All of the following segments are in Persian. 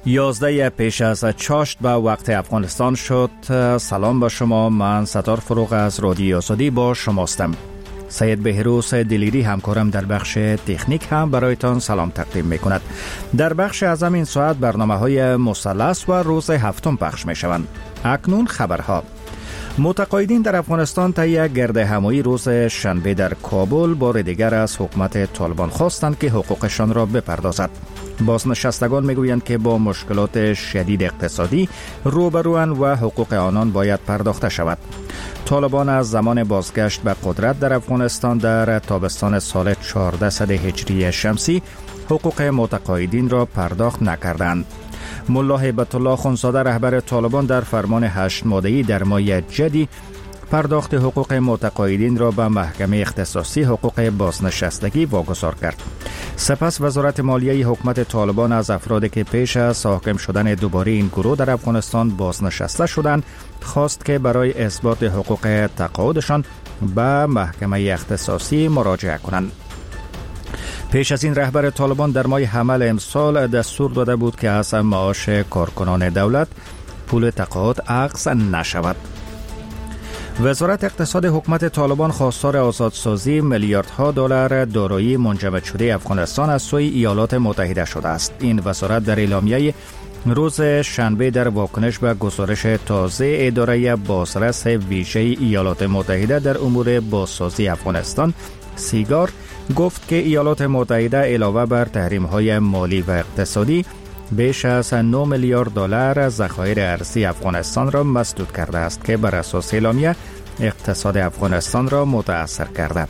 11 پیش از چاشت به وقت افغانستان شد. سلام به شما، من ستار فروغ از رادیو آزادی با شماستم. سید بهروز دلیری همکارم در بخش تکنیک هم برایتان سلام تقدیم می کند. در بخش اعظم این ساعت برنامه های مثلث و روز هفتم پخش می شوند. اکنون خبرها. متقاعدین در افغانستان طی گرد همایی روز شنبه در کابل بار دیگر از حکومت طالبان خواستند که حقوقشان را بپردازد. بازنشستگان میگویند که با مشکلات شدید اقتصادی روبروان و حقوق آنان باید پرداخته شود. طالبان از زمان بازگشت به قدرت در افغانستان در تابستان سال 1400 هجری شمسی حقوق متقاعدین را پرداخت نکردند. ملا هیبت الله خونزاده رهبر طالبان در فرمان 8 ماده‌ای در ماه جدی پرداخت حقوق متقاعدین را به محکمه اختصاصی حقوق بازنشستگی واگذار کرد. سپس وزارت مالیه حکومت طالبان از افرادی که پیش از حاکم شدن دوباره این گروه در افغانستان بازنشسته شدند خواست که برای اثبات حقوق تقاعدشان به محکمه اختصاصی مراجعه کنند. پیش از این رهبر طالبان در ماه حمل امسال دستور داده بود که از معاش کارکنان دولت پول تقاعد اخذ نشود. وزارت اقتصاد حکومت طالبان خواستار آزادسازی میلیاردها دلار دارایی منجمد شده افغانستان از سوی ایالات متحده شده است. این وزارت در اعلامیه روز شنبه در واکنش به گزارش تازه اداره بازرس ویژه ایالات متحده در امور بازسازی افغانستان سیگار گفت که ایالات متحده علاوه بر تحریم‌های مالی و اقتصادی بیش از 9 میلیارد دلار ذخایر ارزی افغانستان را مسدود کرده است که بر اساس اعلامیه اقتصاد افغانستان را متاثر کرده.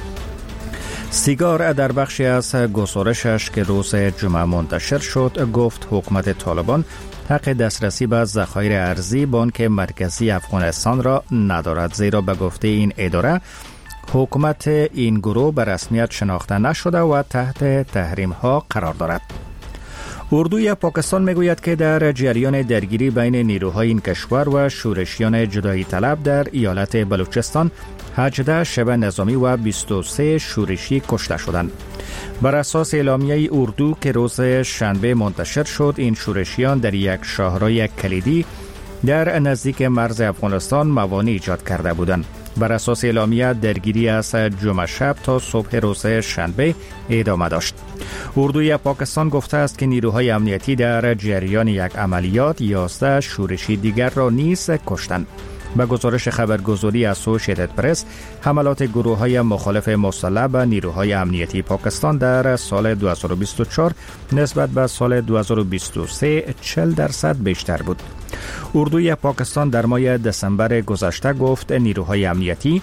سیگار در بخشی از گزارشش که روز جمعه منتشر شد گفت حکومت طالبان حق دسترسی به ذخایر ارزی بانک مرکزی افغانستان را ندارد، زیرا به گفته این اداره حکومت این گروه به رسمیت شناخته نشده و تحت تحریم ها قرار دارد. اردوی پاکستان میگوید که در جریان درگیری بین نیروهای این کشور و شورشیان جدایی طلب در ایالت بلوچستان 18 شبه نظامی و 23 شورشی کشته شدند. بر اساس اعلامیه اردو که روز شنبه منتشر شد، این شورشیان در یک شاهراه کلیدی در نزدیک مرز افغانستان موانع ایجاد کرده بودند. بر اساس اعلامیه درگیری از جمعه شب تا صبح روز شنبه ادامه داشت. اردوی پاکستان گفته است که نیروهای امنیتی در جریان یک عملیات 11 شورشی دیگر را نیز کشتند. به گزارش خبرگزاری اسوسییتد پرس، حملات گروه‌های مخالف مسلح به نیروهای امنیتی پاکستان در سال 2024 نسبت به سال 2023 40% بیشتر بود. اردوی پاکستان در ماه دسامبر گذشته گفت نیروهای امنیتی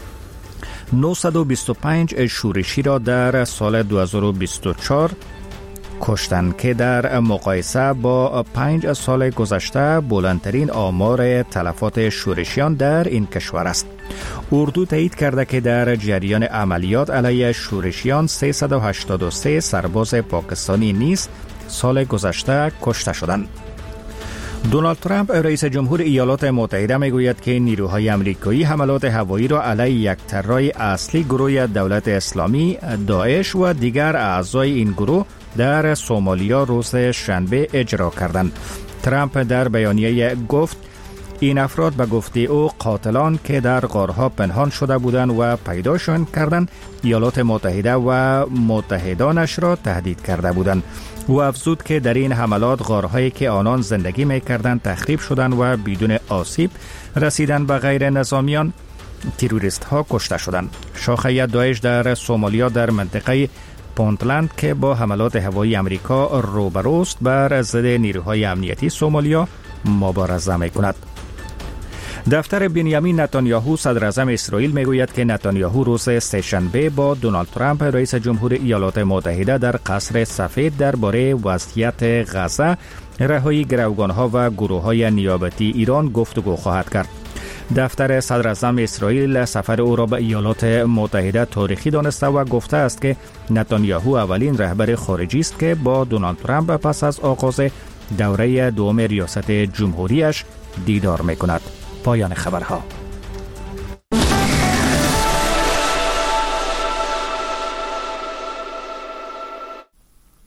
925 شورشی را در سال 2024 کشتند که در مقایسه با 5 سال گذشته بلندترین آمار تلفات شورشیان در این کشور است. اردو تایید کرده که در جریان عملیات علیه شورشیان 383 سرباز پاکستانی نیز سال گذشته کشته شدند. دونالد ترامپ رئیس جمهور ایالات متحده میگوید که نیروهای آمریکایی حملات هوایی را علیه یک طراح اصلی گروه دولت اسلامی داعش و دیگر اعضای این گروه در سومالیا روز شنبه اجرا کردند. ترامپ در بیانیه گفت این افراد به گفته او قاتلان که در غارها پنهان شده بودند و پیداشان کردند ایالات متحده و متحدانش را تهدید کرده بودند. او افزود که در این حملات غارهایی که آنان زندگی می‌کردند تخریب شدند و بدون آسیب رسیدن به غیر نظامیان تروریست ها کشته شدند. شاخه داعش در سومالیا در منطقه پونتلند که با حملات هوایی امریکا روبروست بر ضد نیروهای امنیتی سومالیا مبارزه می‌کند. دفتر بنیامین نتانیاهو صدر اعظم اسرائیل میگوید که نتانیاهو روز سه‌شنبه با دونالد ترامپ رئیس جمهور ایالات متحده در قصر سفید درباره وضعیت غزه، رهایی گروگانها و گروه‌های نیابتی ایران گفتگو خواهد کرد. دفتر صدر اعظم اسرائیل سفر او را به ایالات متحده تاریخی دانسته و گفته است که نتانیاهو اولین رهبر خارجی است که با دونالد ترامپ پس از آغاز دوره دوم ریاست جمهوریش دیدار می‌کند. پایان خبرها.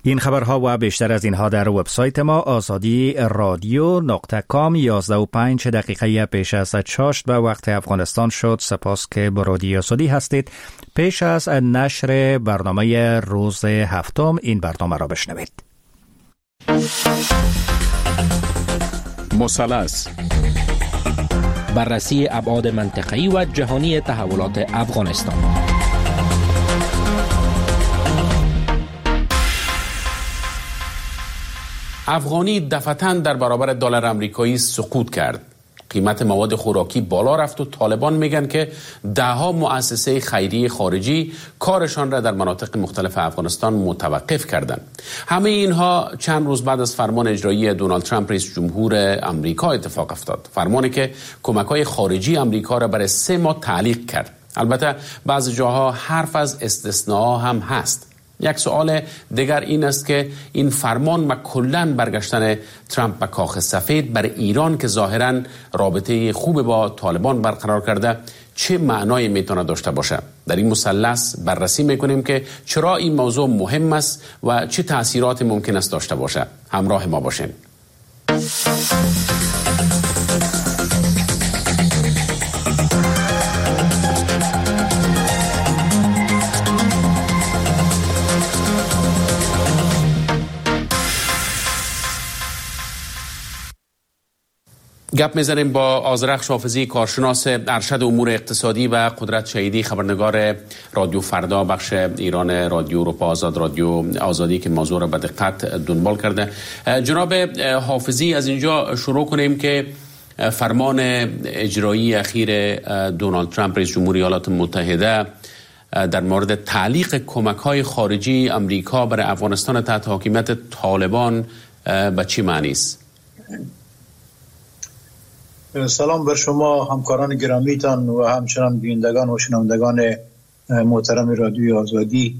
این خبرها و بیشتر از اینها در وبسایت ما azadi.radio.com 11:05 دقیقه پیش از چاشت به وقت افغانستان شد. سپاس که با رادیو آزادی هستید. پیش از نشر برنامه روز هفتم این برنامه را بشنوید. مثلث، بررسی ابعاد منطقه‌ای و جهانی تحولات افغانستان. افغانی دفعتاً در برابر دلار آمریکایی سقوط کرد. قیمت مواد خوراکی بالا رفت و طالبان میگن که دهها مؤسسه خیریه خارجی کارشان را در مناطق مختلف افغانستان متوقف کردند. همه اینها چند روز بعد از فرمان اجرایی دونالد ترامپ رئیس جمهور آمریکا اتفاق افتاد. فرمانی که کمک‌های خارجی آمریکا را برای 3 ماه تعلیق کرد. البته بعضی جاها حرف از استثناء هم هست. یک سوال دیگر این است که این فرمان و کلاً برگشتن ترامپ به کاخ سفید برای ایران که ظاهراً رابطه خوب با طالبان برقرار کرده چه معنایی میتونه داشته باشه؟ در این مثلث بررسی میکنیم که چرا این موضوع مهم است و چه تأثیرات ممکن است داشته باشه. همراه ما باشین. گپ میزنیم با آذرخش حافظی، کارشناس ارشد امور اقتصادی، و قدرت شهیدی، خبرنگار رادیو فردا بخش ایران رادیو اروپا آزاد، رادیو آزادی، که موضوع را به دقت دنبال کرده. جناب حافظی، از اینجا شروع کنیم که فرمان اجرایی اخیر دونالد ترامپ رئیس جمهور ایالات متحده در مورد تعلیق کمک‌های خارجی آمریکا برای افغانستان تحت حاکمیت طالبان به چه معنی است؟ سلام بر شما همکاران گرامیتان و همچنان بینندگان و شنوندگان محترم رادیوی آزادی.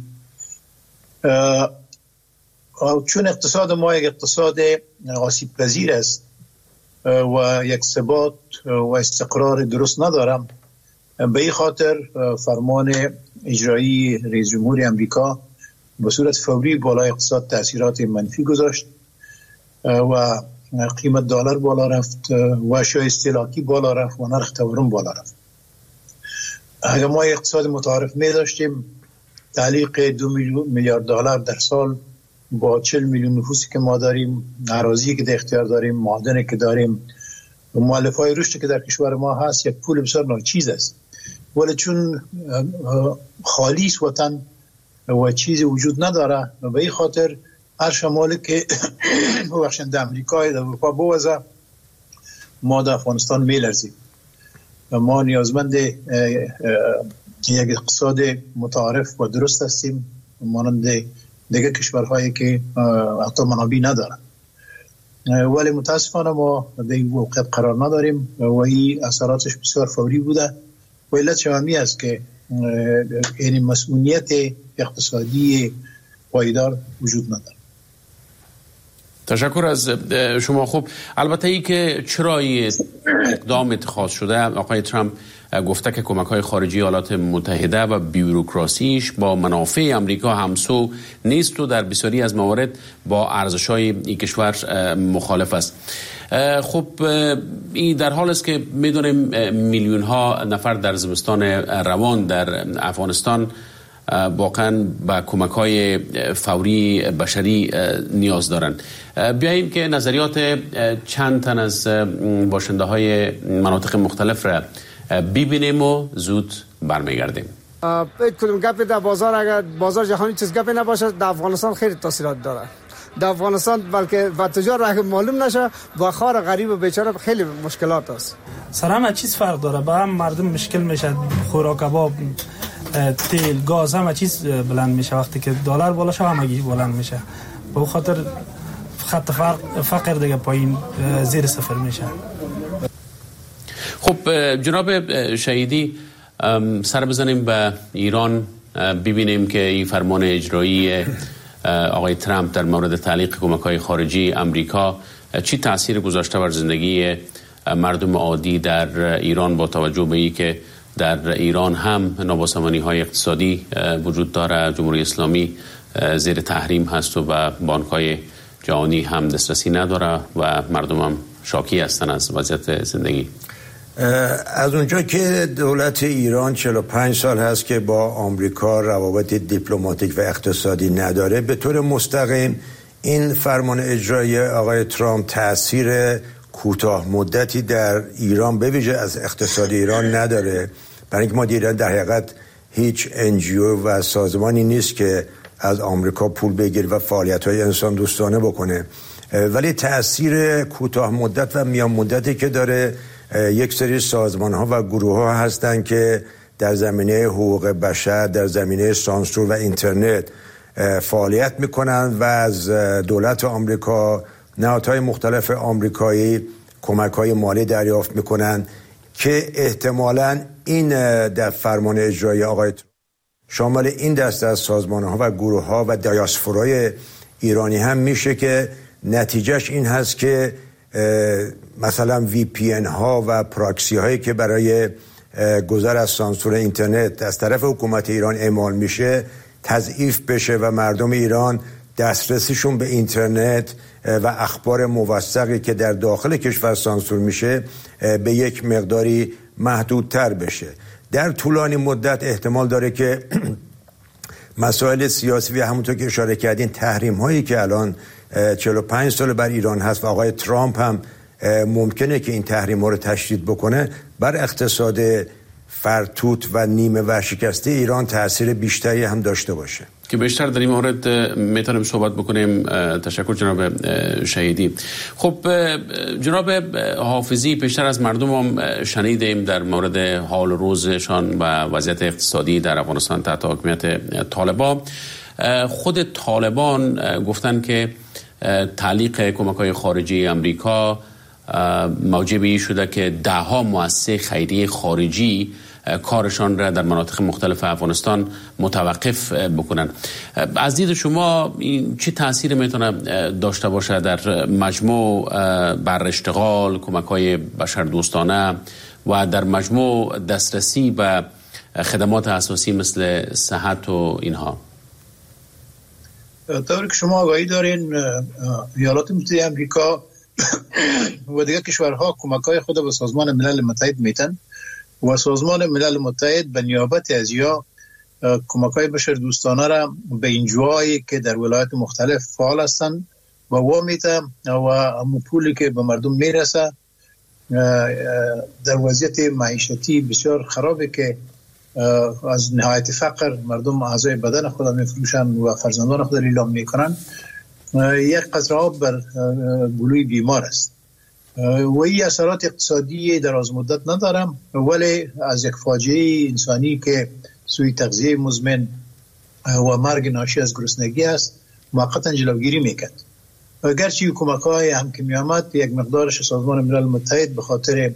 چون اقتصاد ما یک اقتصاد آسیب پذیر است و یک ثبات و استقرار درست ندارم، به این خاطر فرمان اجرایی رئیس جمهور امریکا به صورت فوری بالای اقتصاد تاثیرات منفی گذاشت و قیمت دلار بالا رفت و شای استهلاکی بالا رفت و نرخ تورم بالا رفت. اگر ما اقتصاد متعارف می داشتیم، تعلیق 2 میلیارد دلار در سال با 40 میلیون نفوسی که ما داریم، اراضی که در اختیار داریم، معادنی که داریم و مؤلفه‌های رشدی که در کشور ما هست، یک پول بسیار ناچیز است. ولی چون خالیس وطن و چیزی وجود نداره، به این خاطر هر شمالی که بخشنده امریکای در اروپا بوزه، ما در افغانستان میلرزیم. ما نیازمند یک اقتصاد متعارف و درست هستیم، مانند دیگه کشورهایی که حتی منابع ندارن. ولی متاسفانه ما در این موقعیت قرار نداریم و این اثراتش بسیار فوری بوده. و علت شمی است که این مسئولیت اقتصادی پایدار وجود نداره. تشکر از شما. خوب، البته ای که چرا این اقدام اتخاذ شده، آقای ترامپ گفته که کمک‌های خارجی ایالات متحده و بیوروکراسیش با منافع آمریکا همسو نیست و در بسیاری از موارد با ارزش‌های این کشور مخالف است. خب این در حال است که می‌دونیم میلیون‌ها نفر در زمستان روان در افغانستان واقعا با کمک‌های فوری بشری نیاز دارند. بیاییم که نظریات چند تن از باشنده‌های مناطق مختلف را ببینیم و زود برمیگردیم. کدوم گپ در بازار، اگر بازار جهانی چیز گپی نباشه، در افغانستان خیلی تاثیرات داره. در افغانستان بلکه و تجار را معلوم نشه، با خار غریب و بیچاره خیلی مشکلات است. سر همه چیز فرق داره، با هم مردم مشکل میشه، خوراک، کباب، تیل، گاز، همه چیز بلند میشه. وقتی که دلار بالا شه همگی بلند میشه. به خاطر خط فقر دیگه پایین زیر صفر میشه. خب جناب شهیدی، سر بزنیم به ایران، ببینیم که این فرمان اجرایی آقای ترامپ در مورد تعلیق کمک‌های خارجی آمریکا چی تأثیر گذاشته بر زندگی مردم عادی در ایران، با توجه به اینکه در ایران هم نابسامانی‌های اقتصادی وجود داره، جمهوری اسلامی زیر تحریم هست و به بانک‌های جهانی هم دسترسی نداره و مردم هم شاکی هستن از وضعیت زندگی. از اونجا که دولت ایران 45 سال هست که با آمریکا روابط دیپلماتیک و اقتصادی نداره، به طور مستقیم این فرمان اجرایی آقای ترامپ تأثیر کوتاه مدتی در ایران به ویژه از اقتصاد ایران نداره، برای اینکه ما دیدن در حقیقت هیچ NGO و سازمانی نیست که از آمریکا پول بگیره و فعالیت‌های انسان دوستانه بکنه. ولی تأثیر کوتاه مدت و میان مدتی که داره، یک سری سازمان‌ها و گروه‌ها هستن که در زمینه حقوق بشر، در زمینه سانسور و اینترنت فعالیت میکنن و از دولت آمریکا، نهادهای مختلف آمریکایی کمک‌های مالی دریافت میکنن که احتمالاً این در فرمان اجرایی آقای شامل این دسته از سازمان‌ها و گروه‌ها و دیاسپورای ایرانی هم میشه که نتیجهش این هست که مثلا VPN ها و پراکسی هایی که برای گذر از سانسور اینترنت از طرف حکومت ایران اعمال میشه تضعیف بشه و مردم ایران دسترسیشون به اینترنت و اخبار موثقی که در داخل کشور سانسور میشه به یک مقداری محدودتر بشه. در طولانی مدت احتمال داره که مسائل سیاسی و همونطور که اشاره کردین تحریم هایی که الان 45 سال بر ایران هست و آقای ترامپ هم ممکنه که این تحریم ها رو تشدید بکنه، بر اقتصاد فرتوت و نیمه ورشکسته ایران تأثیر بیشتری هم داشته باشه که بیشتر در این مورد میتونیم صحبت بکنیم. تشکر جناب شهیدی. خب جناب حافظی، بیشتر از مردم هم شنیدیم در مورد حال روزشان و وضعیت اقتصادی در افغانستان تحت حکومت طالبان. خود طالبان گفتن که تعلیق کمک‌های خارجی امریکا موجب این شده که ده‌ها مؤسسه خیریه خارجی کارشان را در مناطق مختلف افغانستان متوقف بکنن. از دید شما این چه تأثیری میتونه داشته باشه در مجموع بر اشتغال، کمک‌های بشردوستانه و در مجموع دسترسی به خدمات اساسی مثل صحت و اینها؟ طوری که شما آگاهی دارین، ایالات متحده آمریکا و دیگر کشورها کمک‌های خود به سازمان ملل متحد میتن و سازمان ملل متحد به نیابت از یا کمک‌های بشردوستانه را به انجوهایی که در ولایات مختلف فعال هستند و میتن و پولی که به مردم میرسه در وضعیت معیشتی بسیار خرابه که از نهایت فقر مردم اعضای بدن خود میفروشن و فرزندان خود اعلام میکنن، یک قطره آب بر گلوی بیمار است و این اثرات اقتصادی دراز مدت ندارم، ولی از یک فاجعه انسانی که سوی تغذیه مزمن و مرگ ناشی از گرسنگی است موقتا جلوگیری میکرد. اگرچه کمک‌های هم که میامد یک مقدارش سازمان ملل متحد به خاطر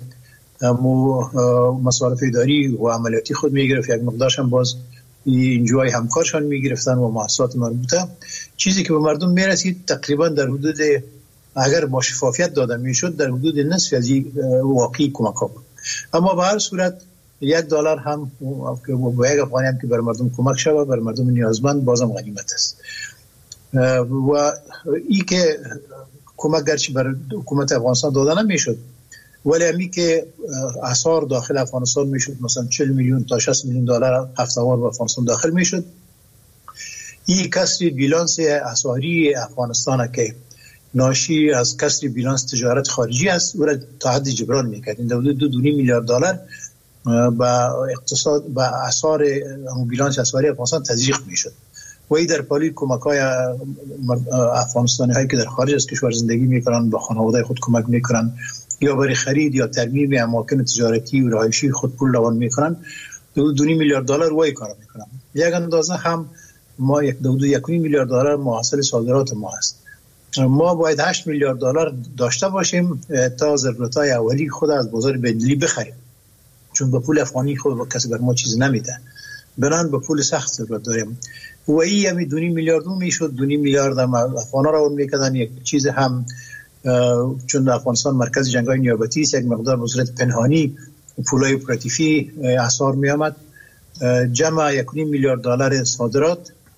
مصارف اداری و عملیاتی خود میگرفت، یک مقدارش هم باز اینجوهای همکارشان میگرفتن و مؤسسات مربوطه. چیزی که به مردم میرسید تقریبا در حدود، اگر با شفافیت داده میشد، در حدود نصف از واقعی کمک ها بود. اما به هر صورت $1 هم که با یک افغانی هم که بر مردم کمک شود، بر مردم نیازمند، بازم غنیمت است. و ای که کمک گرچه بر حکومت افغانستان داده نمیشد، ولی همی که اسعار داخل افغانستان میشد، مثلا 40 میلیون تا 60 میلیون دلار هفته‌وار به افغانستان داخل میشد، این کسری بیلانس اسعاری افغانستان که ناشی از کسری بیلانس تجارت خارجی است او را تا حد جبران میکرد. این حدود $2.5 میلیارد با اقتصاد با اسعار بیلانس اسعاری افغانستان تزریق میشد و این در پالی کمک‌های افغانستانی هایی که در خارج از کشور زندگی میکنن با خانواده خود کمک میکنن یا برای خرید یا ترمیم اماکن تجارتی و رهایشی خود پول روان میکنن، $2.5 میلیارد وای کار میکنن. یک اندازه هم ما $1.5 میلیارد محصول صادرات ما هست. ما باید $8 میلیارد داشته باشیم تا ضرورت‌های اولی خود از بازار بین‌المللی بخریم، چون با پول افغانی خود کسی بر ما چیز نمیده، بنان به پول سخت ضرورت داریم. و این همی $2.5 میلیارد میشد، $2.5 میلیارد هم افغانا را اون میکردن. یک چیز هم چون افغانستان مرکز جنگ‌های نیابتی است، یک مقدار به صورت پنهانی پولای اپراتیفی اسعار می آمد. جمع $1.5 میلیارد صادرات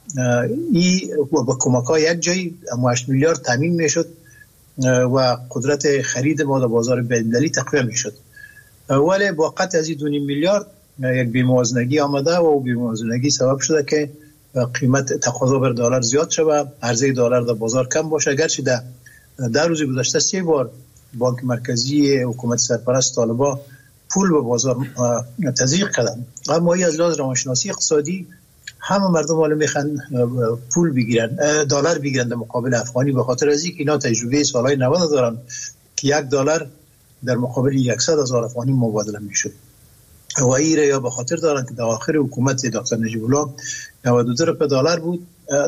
این با کمک‌های یک جایی 8 میلیارد تامین میشد و قدرت خرید ما در بازار بین‌المللی تقویت میشد. ولی با قطع از 2 میلیارد یک بی‌موازنگی آمده و بی‌موازنگی سبب شده که قیمت تقاضا بر دلار زیاد شود، عرضه دلار در بازار کم باشه. اگرچه در روز گذشته 3 بار بانک مرکزی حکومت سرپرست طالبان پول به بازار تزریق کردن، اما از لحاظ روانشناسی اقتصادی همه مردم حالا میخوان پول بگیرن، دلار بگیرن در مقابل افغانی، به خاطر از اینکه اینا تجربه سالهای 90 دارن که $1 در مقابل 100,000 افغانی مبادله میشد. و ایره یا به خاطر دارن که در آخر حکومت دکتر نجیب الله 92 روپیه دلار بود،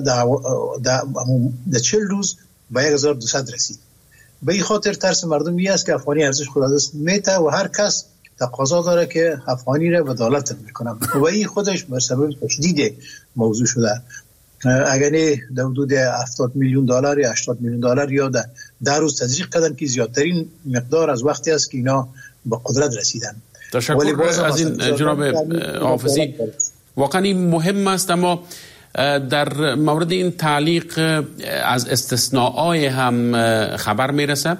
در 40 روز به 1200 رسید. به این خاطر ترس مردم این است که افغانی ارزش خود از دست میته و هر کس تقاضا داره که افغانی را به دلار تبدیل کنه و این خودش بر سبب تشدید موضوع شده. اگر در حدود $70 میلیون یا $80 میلیون یا در روز تزریق کردن که زیادترین مقدار از وقتی است که اینا به قدرت رسیدن. تشکر از این جناب حافظی، واقعا این مهم است. اما در مورد این تعلیق از استثناءای هم خبر میرسه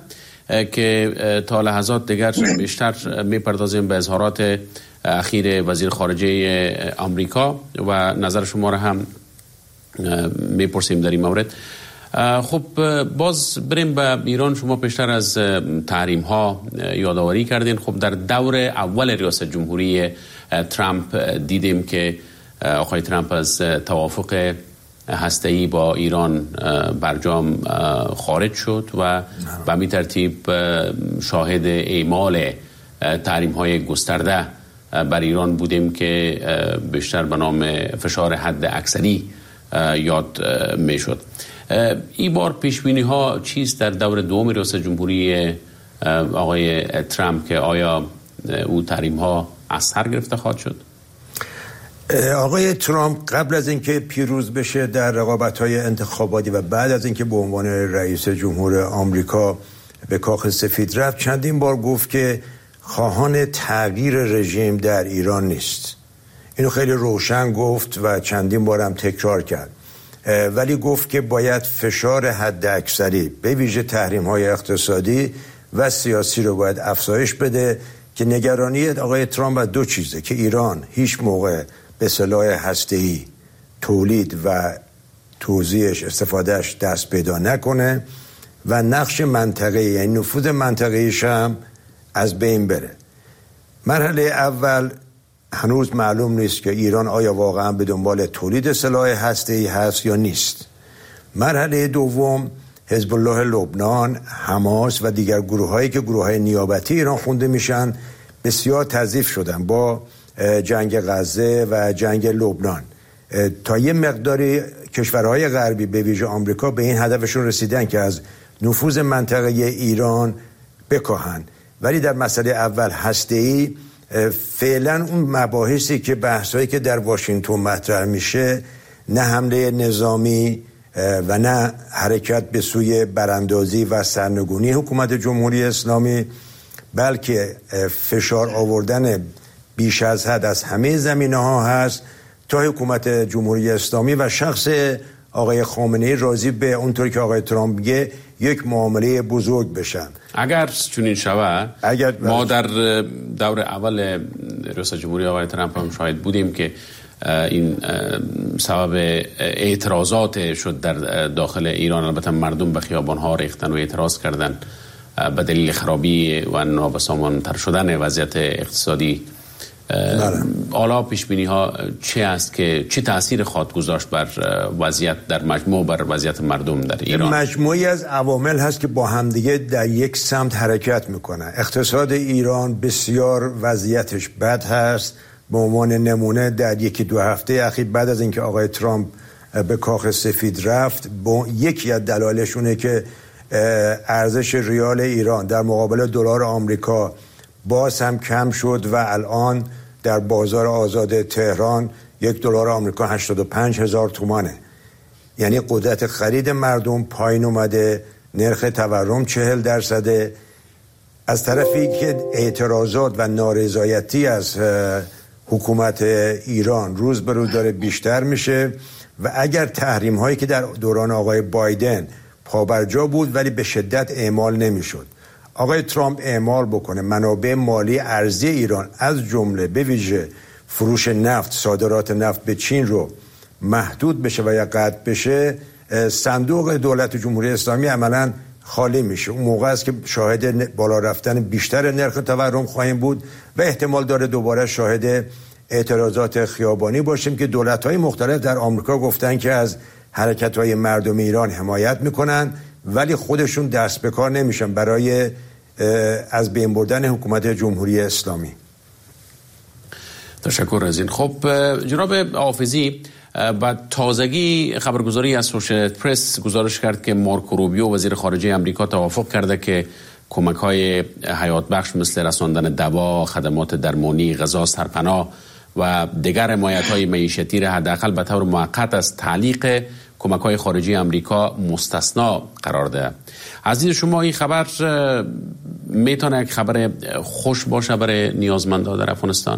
که تا لحظات دیگر بیشتر میپردازیم به اظهارات اخیر وزیر خارجه آمریکا و نظر شما را هم میپرسیم در این مورد. خب باز بریم به ایران. شما پیشتر از تحریم ها یادآوری کردین. خب در دور اول ریاست جمهوری ترامپ دیدیم که آقای ترامپ از توافق هسته‌ای با ایران برجام خارج شد و به همین ترتیب شاهد اعمال تحریم‌های گسترده بر ایران بودیم که بیشتر به نام فشار حد اکثری یاد میشد. این بار پیشبینی‌ها چیست در دور دوم ریاست جمهوری آقای ترامپ که آیا او تحریم‌ها از سر گرفته خواهد شد؟ آقای ترامپ قبل از اینکه پیروز بشه در رقابت‌های انتخاباتی و بعد از اینکه به عنوان رئیس جمهور آمریکا به کاخ سفید رفت چندین بار گفت که خواهان تغییر رژیم در ایران نیست. اینو خیلی روشن گفت و چندین بار هم تکرار کرد. ولی گفت که باید فشار حد اکثری به ویژه تحریم‌های اقتصادی و سیاسی رو باید افزایش بده که نگرانی آقای ترامپ از دو چیزه که ایران هیچ موقع به سلاح هسته‌ای تولید و توزیعش استفادهش دست پیدا نکنه و نقش منطقه‌ای یعنی نفوذ منطقه‌ایش هم از بین بره. مرحله اول هنوز معلوم نیست که ایران آیا واقعا به دنبال تولید سلاح هسته‌ای هست یا نیست. مرحله دوم حزب الله لبنان، حماس و دیگر گروه‌هایی که گروه‌های نیابتی ایران خونده میشن بسیار تضعیف شدن با جنگ غزه و جنگ لبنان. تا یه مقداری کشورهای غربی به ویژه آمریکا به این هدفشون رسیدن که از نفوذ منطقه ایران بکاهن. ولی در مسئله اول هسته‌ای فعلا اون مباحثی که بحثایی که در واشنگتن مطرح میشه نه حمله نظامی و نه حرکت به سوی براندازی و سرنگونی حکومت جمهوری اسلامی بلکه فشار آوردن بیش از حد از همه زمینه‌ها هست تا حکومت جمهوری اسلامی و شخص آقای خامنه‌ای راضی به اونطوری که آقای ترامپ میگه یک معامله بزرگ بشن. اگر چنین شود ما در دور اول ریاست جمهوری آقای ترامپ هم شاهد بودیم که این سبب اعتراضات شد در داخل ایران. البته مردم به خیابان‌ها ریختن و اعتراض کردن به دلیل خرابی و نابسامان‌تر شدن وضعیت اقتصادی. حالا پیشبینی ها چه است که چه تأثیر خواهد گذاشت بر وضعیت در مجموع بر وضعیت مردم در ایران؟ مجموعی از عوامل هست که با همدیگه در یک سمت حرکت میکنن. اقتصاد ایران بسیار وضعیتش بد هست. به عنوان نمونه در یکی دو هفته اخیر بعد از اینکه آقای ترامپ به کاخ سفید رفت یکی از دلایلشونه که ارزش ریال ایران در مقابل دلار آمریکا باز هم کم شد و الان در بازار آزاد تهران $1 آمریکا 85,000 تومانه. یعنی قدرت خرید مردم پایین اومده، نرخ تورم 40%. از طرفی که اعتراضات و نارضایتی از حکومت ایران روز به روز داره بیشتر میشه و اگر تحریم هایی که در دوران آقای بایدن پابرجا بود ولی به شدت اعمال نمیشد، آقای ترامپ اعمال بکنه، منابع مالی ارزی ایران از جمله به ویژه فروش نفت، صادرات نفت به چین رو محدود بشه و یا قطع بشه، صندوق دولت جمهوری اسلامی عملاً خالی میشه. اون موقع است که شاهد بالا رفتن بیشتر نرخ تورم خواهیم بود و احتمال داره دوباره شاهد اعتراضات خیابانی باشیم که دولت‌های مختلف در آمریکا گفتن که از حرکت‌های مردم ایران حمایت میکنن ولی خودشون دست به کار نمیشن برای از بین بردن حکومت جمهوری اسلامی. تشکر از این. خب جناب حافظی، با تازگی خبرگزاری اسوشییتد پرس گزارش کرد که مارکو روبیو وزیر خارجه امریکا توافق کرده که کمک‌های حیات بخش مثل رساندن دوا، خدمات درمانی، غذا، سرپناه و دیگر حمایت‌های معیشتی را حداقل به طور موقت از تعلیق کمک‌های خارجی امریکا مستثنا قرار ده. از دید شما این خبر میتونه یک خبر خوش باشه برای نیازمندان در افغانستان؟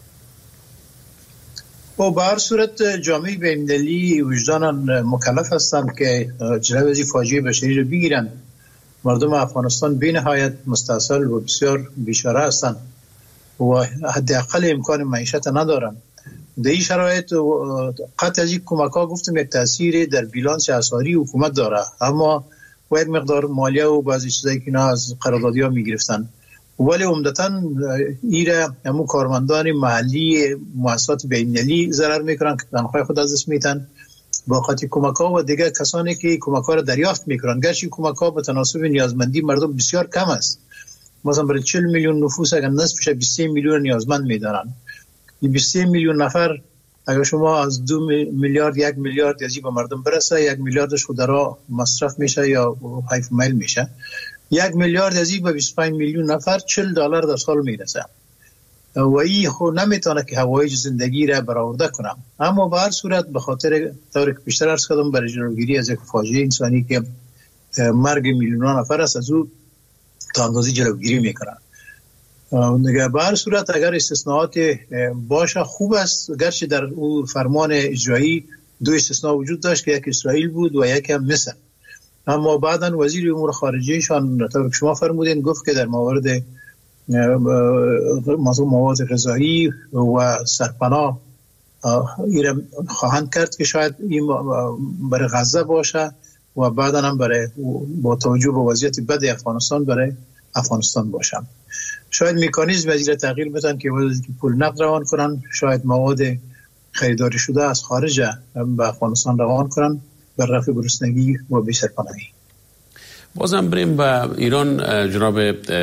و به هر صورت جامعه بین‌المللی وجداناً مکلف هستند که جلوی از فاجعه بشری رو بگیرن. مردم افغانستان بی‌نهایت مستاصل و بسیار بیچاره هستند و حداقل امکان معیشت ندارن. در این شرایط قطع از این کمک‌ها گفتم یک تأثیر در بیلانس اسعاری حکومت داره، اما باید مقدار مالیه و بعضی چیزایی که اینا از قراردادی‌ها می‌گرفتن، ولی عمدتاً ایره همون کارمندان محلی مؤسسات بین‌المللی ضرر میکنن که تنخواه خود از دست میتن با خاطر کمک‌ها و دیگر کسانی که کمک‌ها را دریافت میکنن. گرچه کمک‌ها به تناسب نیازمندی مردم بسیار کم است. مثلا برای 40 میلیون نفوس اگر نصفش 23 میلیون نیازمند میدارن، این 23 میلیون نفر اگر شما از 2 میلیارد 1 میلیارد یزی به مردم برسه، 1 میلیاردش خود را مصرف میشه یا حیف میل میشه، 1 میلیارد از این به 25 میلیون نفر $40 در سال میرسه و این خود نمیتونه که هوایج زندگی را برآورده کنم. اما به هر صورت به خاطر طوری که بیشتر عرض کردم برای جلوگیری از یک فاجعه انسانی که مرگ میلیون نفر است از او تا اندازه جلوگیری میکنن. به هر صورت اگر استثناءات باشه خوب است، گرچه در او فرمان اجرایی 2 استثناء وجود داشت که یک اسرائیل بود و یک هم مصر، اما بعداً وزیر امور خارجهشان طور که شما فرمودین گفت که در موارد مواد غذایی و سرپناه ایران خواهند کرد که شاید این برای غزه باشه و بعداً هم برای با توجه به وضعیت بد افغانستان برای افغانستان باشه. شاید مکانیزم از این تغییر بدن که پول نقد روان کنن، شاید مواد خریداری شده از خارج به افغانستان روان کنن بر رفع گرسنگی و بی‌سرپناهی. بازم بریم به ایران. جناب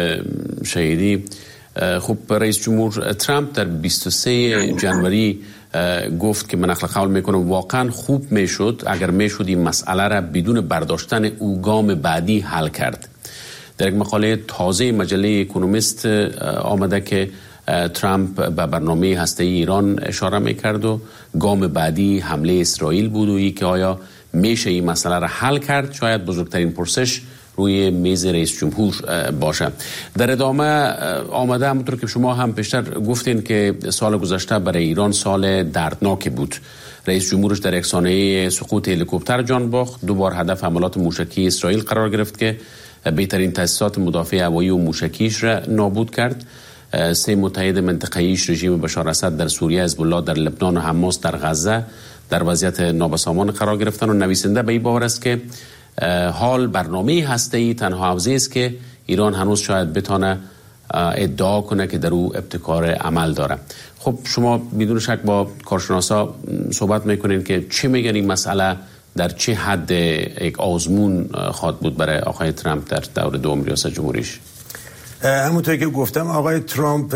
شهیدی، خب رئیس جمهور ترامپ در 23 جنوری گفت که من نقل قول میکنم واقعا خوب میشد اگر میشد این مسئله را بدون برداشتن او گام بعدی حل کرد. در یک مقاله تازه مجله اکونومیست آمده که ترامپ به برنامه هسته‌ای ایران اشاره میکرد و گام بعدی حمله اسرائیل بود و ای که آیا میشه این مسئله را حل کرد شاید بزرگترین پرسش روی میز رئیس جمهور باشه. در ادامه آمده همونطور که شما هم پیشتر گفتین که سال گذشته برای ایران سال دردناکی بود. رئیس جمهورش در یک سانحه سقوط هلیکوپتر جان باخت، 2 بار هدف حملات موشکی اسرائیل قرار گرفت که بهترین تاسیسات مدافع هوایی و موشکیش را نابود کرد. 3 متحد منطقه‌ایش رژیم بشار اسد در سوریه، حزب الله در لبنان و حماس در غزه در وضعیت نابسامان قرار گرفتن و نویسنده به این باور است که حال برنامه هسته‌ای تنها حوزه است که ایران هنوز شاید بتونه ادعا کنه که در او ابتکار عمل داره. خب شما بدون شک با کارشناسا صحبت میکنین که چه میگن این مسئله در چه حد یک آزمون خواهد بود برای آقای ترامپ در دور دوم ریاست جمهوریش؟ همونطور که گفتم آقای ترامپ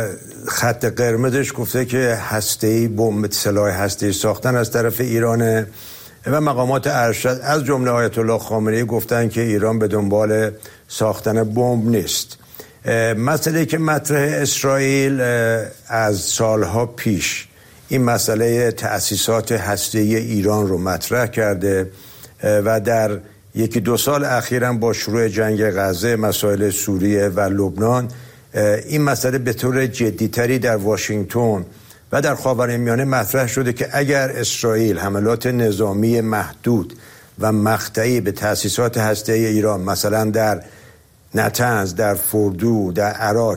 خط قرمزش گفته که هسته‌ای بمب سلاح هسته‌ای ساختن از طرف ایرانه و مقامات ارشد از جمله آیت الله خامنه‌ای گفتن که ایران به دنبال ساختن بمب نیست. مسئله که مطرح اسرائیل از سالها پیش این مسئله تأسیسات هسته‌ای ایران رو مطرح کرده و در 1-2 سال اخیراً با شروع جنگ غزه، مسائل سوریه و لبنان این مسئله به طور جدی‌تری در واشنگتن و در خاورمیانه مطرح شده که اگر اسرائیل حملات نظامی محدود و مقطعی به تأسیسات هسته‌ای ایران مثلا در نتنز، در فوردو، در عراق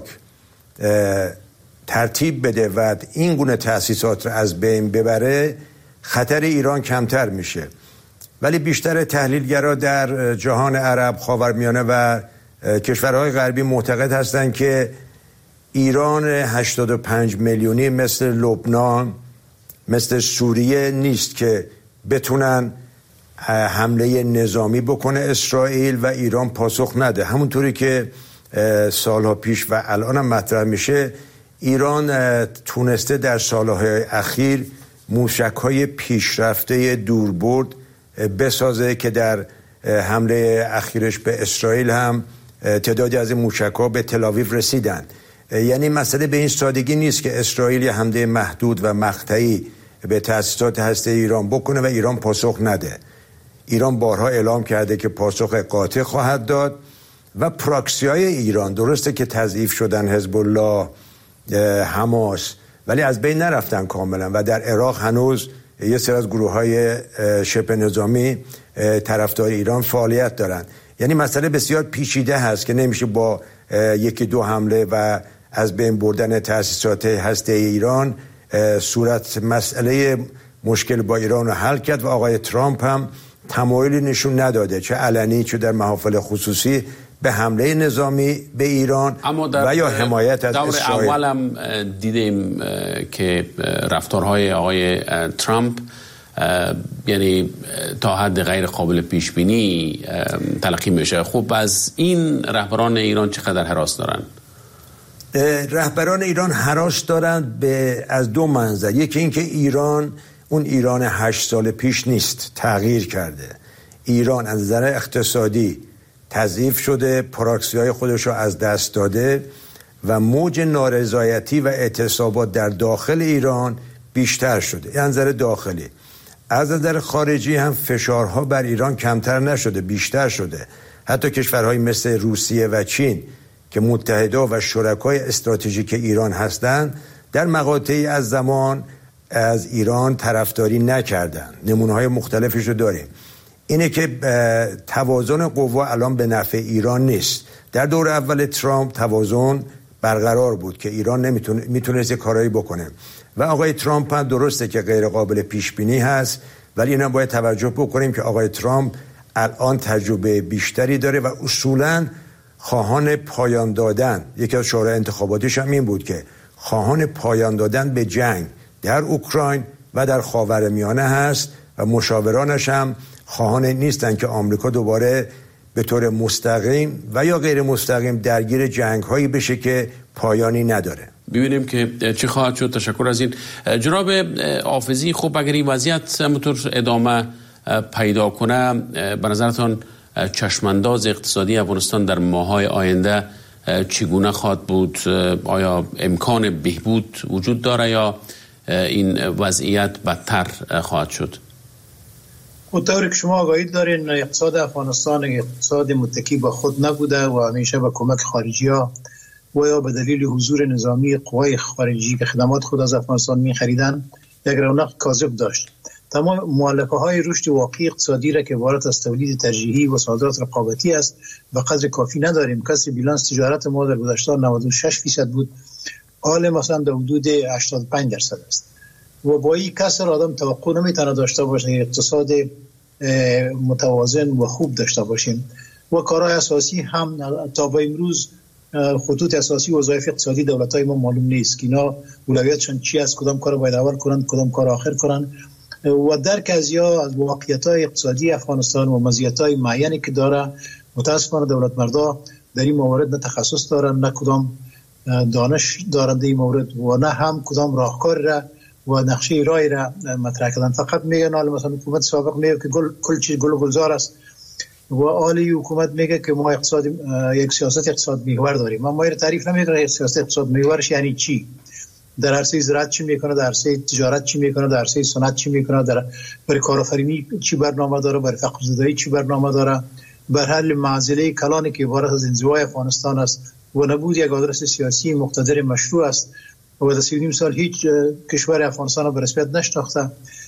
ترتیب بده و این گونه تأسیسات رو از بین ببره، خطر ایران کمتر میشه. ولی بیشتر تحلیلگرا در جهان عرب، خاورمیانه و کشورهای غربی معتقد هستند که ایران 85 میلیونی مثل لبنان، مثل سوریه نیست که بتونن حمله نظامی بکنه اسرائیل و ایران پاسخ نده. همونطوری که سالها پیش و الان هم مطرح میشه، ایران تونسته در سالهای اخیر موشک‌های پیشرفته دوربرد بسازه که در حمله اخیرش به اسرائیل هم تعدادی از این موشک‌ها به تل‌آویو رسیدن. یعنی مسئله به این سادگی نیست که اسرائیل یه حمله محدود و مقطعی به تأسیسات هسته ایران بکنه و ایران پاسخ نده. ایران بارها اعلام کرده که پاسخ قاطع خواهد داد و پراکسی‌های ایران درسته که تضعیف شدن، حزب الله، حماس، ولی از بین نرفتن کاملا و در عراق هنوز یه سری از گروه‌های شبه نظامی طرفدار ایران فعالیت دارن. یعنی مسئله بسیار پیچیده هست که نمیشه با یکی دو حمله و از بین بردن تأسیسات هسته‌ای ایران صورت مسئله مشکل با ایران رو حل کرد و آقای ترامپ هم تمایلی نشون نداده، چه علنی چه در محافل خصوصی، به حمله نظامی به ایران و یا حمایت از اسرائیل. دور اولم دیدیم که رفتارهای آقای ترامپ یعنی تا حد غیر قابل پیش بینی تلقی میشه. خب از این رهبران ایران چقدر هراس دارن؟ رهبران ایران هراس دارن از دو منظر. یکی این که ایران اون ایران 8 سال پیش نیست، تغییر کرده. ایران از نظر اقتصادی تضعیف شده، پراکسی‌های خودش رو از دست داده و موج نارضایتی و اعتصابات در داخل ایران بیشتر شده. از نظر داخلی. از نظر خارجی هم فشارها بر ایران کمتر نشده، بیشتر شده. حتی کشورهای مثل روسیه و چین که متحدا و شرکای استراتژیک ایران هستند، در مقاطعی از زمان از ایران طرفداری نکردن. نمونه‌های مختلفش رو داریم. اینه که توازن قوا الان به نفع ایران نیست. در دور اول ترامپ توازن برقرار بود که ایران میتونست کارایی بکنه و آقای ترامپ هم درسته که غیر قابل پیش بینی هست، ولی اینا باید توجه بکنیم که آقای ترامپ الان تجربه بیشتری داره و اصولاً خواهان پایان دادن، یکی از شورای انتخاباتیش هم این بود که خواهان پایان دادن به جنگ در اوکراین و در خاورمیانه هست و مشاورانش هم خواهان نیستن که آمریکا دوباره به طور مستقیم و یا غیر مستقیم درگیر جنگ‌هایی بشه که پایانی نداره. ببینیم که چی خواهد شد. تشکر از این. جناب حافظی، خب اگر این وضعیت همونطور ادامه پیدا کنه، به نظرتان چشمانداز اقتصادی افغانستان در ماه‌های آینده چگونه خواهد بود؟ آیا امکان بهبود وجود داره یا این وضعیت بدتر خواهد شد؟ اونطوری که شما آگاهی دارین، اقتصاد افغانستان اقتصاد متکی به خود نبوده و همیشه به کمک خارجی ها و یا به دلیل حضور نظامی قوای خارجی که خدمات خود از افغانستان می خریدن یک رونق کاذب داشت. تمام مؤلفه های رشد واقعی اقتصادی را که عبارت از تولید ترجیحی و صادرات رقابتی است به قدر کافی نداریم. کسر بیلانس تجارت ما در گذشته 96% بود، حال مثلا در حدود 85% است و با این کسر آدم توقع نمیتونه داشته باشه اقتصاد متوازن و خوب داشته باشیم و کارهای اساسی هم تا به امروز خطوط اساسی وظایف اقتصادی دولت‌های ما معلوم نیست که اینا اولویتشون چی است، کدام کار باید اول کنند، کدام کار آخر کنند و درک از واقعیت‌های اقتصادی افغانستان و مزیت‌های معینی که داره. متأسفانه دولت مردا در این موارد نه تخصص دارن، نه کدام دانش دارند این مورد و نه هم کدام راهکار را و نقشه رای را مطرح کردن. فقط میگن حالا مثلا حکومت سابق میگه که کل چیز گل و گلزار است و حالی حکومت میگه که ما یک سیاست اقتصاد محور داریم. ما رو تعریف نمیکنه سیاست اقتصاد محورش یعنی چی، در عرصه زراعت چی میکنه، در عرصه تجارت چی میکنه، در عرصه صنعت چی میکنه، در برای کارآفرینی چی برنامه داره، برای فقر زدایی چی برنامه داره، بر حل معضله کلانی که عبارت از انزوای افغانستان است و نبود یک آدرس سیاسی مقتدر مشروع است و در 39 سال هیچ کشور افغانستان رو به رسمیت نشناخته